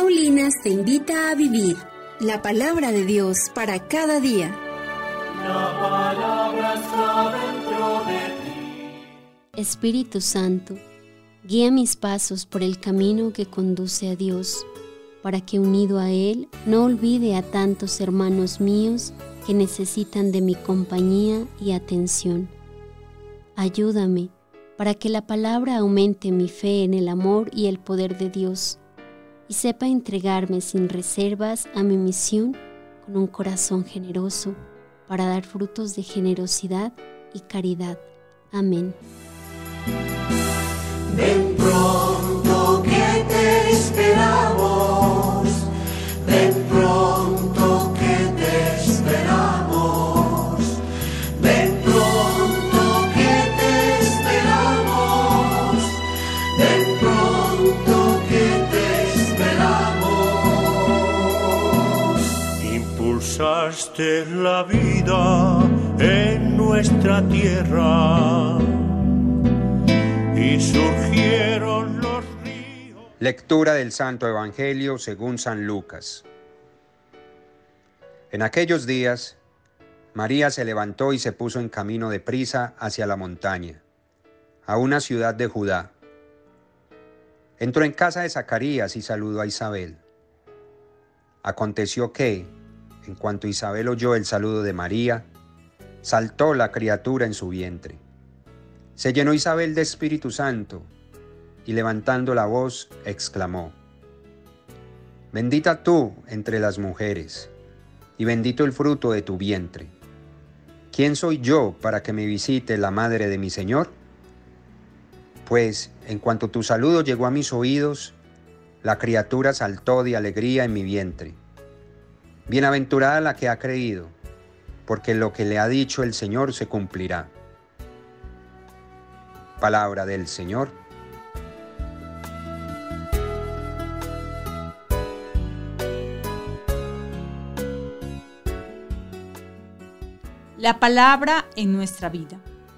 Paulinas te invita a vivir la palabra de Dios para cada día. La palabra está dentro de ti. Espíritu Santo, guía mis pasos por el camino que conduce a Dios, para que unido a Él no olvide a tantos hermanos míos que necesitan de mi compañía y atención. Ayúdame para que la palabra aumente mi fe en el amor y el poder de Dios y sepa entregarme sin reservas a mi misión con un corazón generoso para dar frutos de generosidad y caridad. Amén. Ven pronto que te esperamos, ven pronto que te esperamos, ven pronto que te esperamos, ven pronto que te esperamos. Impulsaste la vida en nuestra tierra y surgieron los ríos. Lectura del Santo Evangelio según San Lucas. En aquellos días, María se levantó y se puso en camino de prisa hacia la montaña, a una ciudad de Judá. Entró en casa de Zacarías y saludó a Isabel. Aconteció que, en cuanto Isabel oyó el saludo de María, saltó la criatura en su vientre. Se llenó Isabel de Espíritu Santo y levantando la voz exclamó: Bendita tú entre las mujeres, y bendito el fruto de tu vientre. ¿Quién soy yo para que me visite la madre de mi Señor? Pues, en cuanto tu saludo llegó a mis oídos, la criatura saltó de alegría en mi vientre. Bienaventurada la que ha creído, porque lo que le ha dicho el Señor se cumplirá. Palabra del Señor. La palabra en nuestra vida.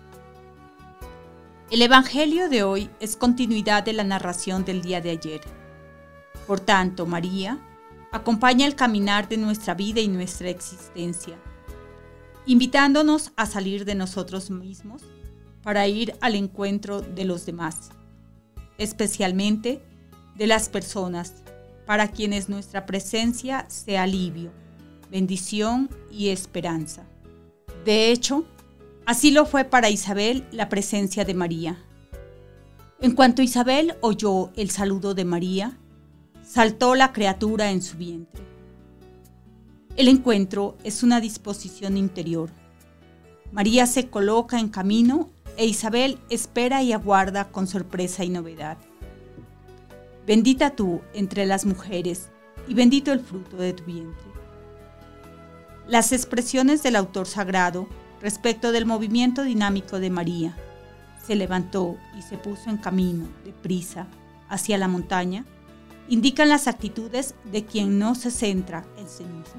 El Evangelio de hoy es continuidad de la narración del día de ayer. Por tanto, María acompaña el caminar de nuestra vida y nuestra existencia, invitándonos a salir de nosotros mismos para ir al encuentro de los demás, especialmente de las personas para quienes nuestra presencia sea alivio, bendición y esperanza. De hecho, así lo fue para Isabel la presencia de María. En cuanto Isabel oyó el saludo de María, saltó la criatura en su vientre. El encuentro es una disposición interior. María se coloca en camino e Isabel espera y aguarda con sorpresa y novedad. Bendita tú entre las mujeres y bendito el fruto de tu vientre. Las expresiones del autor sagrado respecto del movimiento dinámico de María, se levantó y se puso en camino de prisa hacia la montaña, indican las actitudes de quien no se centra en sí mismo.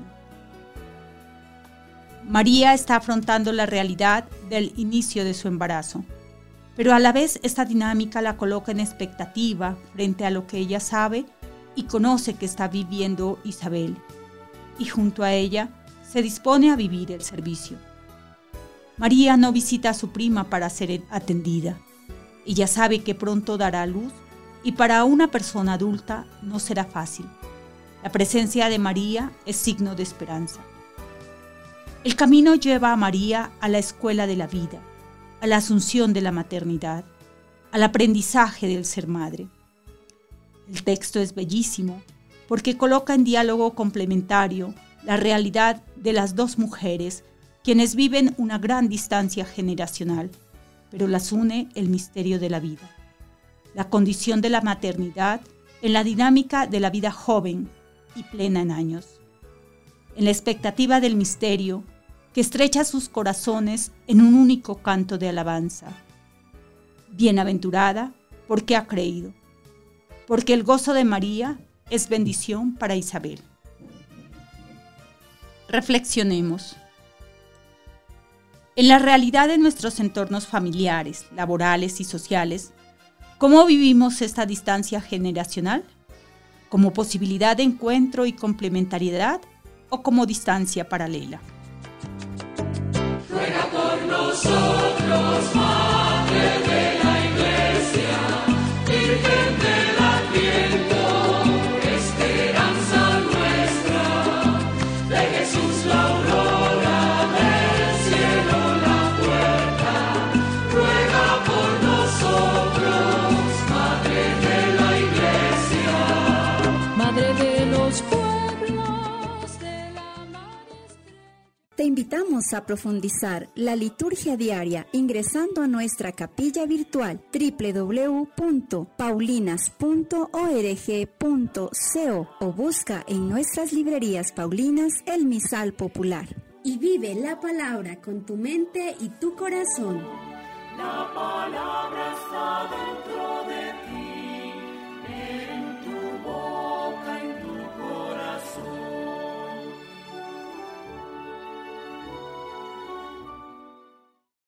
María está afrontando la realidad del inicio de su embarazo, pero a la vez esta dinámica la coloca en expectativa frente a lo que ella sabe y conoce que está viviendo Isabel, y junto a ella se dispone a vivir el servicio. María no visita a su prima para ser atendida. Ella sabe que pronto dará a luz y para una persona adulta no será fácil. La presencia de María es signo de esperanza. El camino lleva a María a la escuela de la vida, a la asunción de la maternidad, al aprendizaje del ser madre. El texto es bellísimo porque coloca en diálogo complementario la realidad de las dos mujeres quienes viven una gran distancia generacional, pero las une el misterio de la vida. La condición de la maternidad en la dinámica de la vida joven y plena en años. En la expectativa del misterio que estrecha sus corazones en un único canto de alabanza. Bienaventurada porque ha creído, porque el gozo de María es bendición para Isabel. Reflexionemos. En la realidad de nuestros entornos familiares, laborales y sociales, ¿cómo vivimos esta distancia generacional? como posibilidad de encuentro y complementariedad o como distancia paralela. Ruega por nosotros, Madre de la Iglesia, Virgen del Adviento, esperanza nuestra, de Jesús la aurora, del cielo la puerta. Ruega por nosotros, Madre de la Iglesia, Madre de los pueblos de la mar. Te invitamos a profundizar la liturgia diaria ingresando a nuestra capilla virtual www.paulinas.org.co o busca en nuestras librerías paulinas el Misal Popular. Y vive la palabra con tu mente y tu corazón. La palabra está de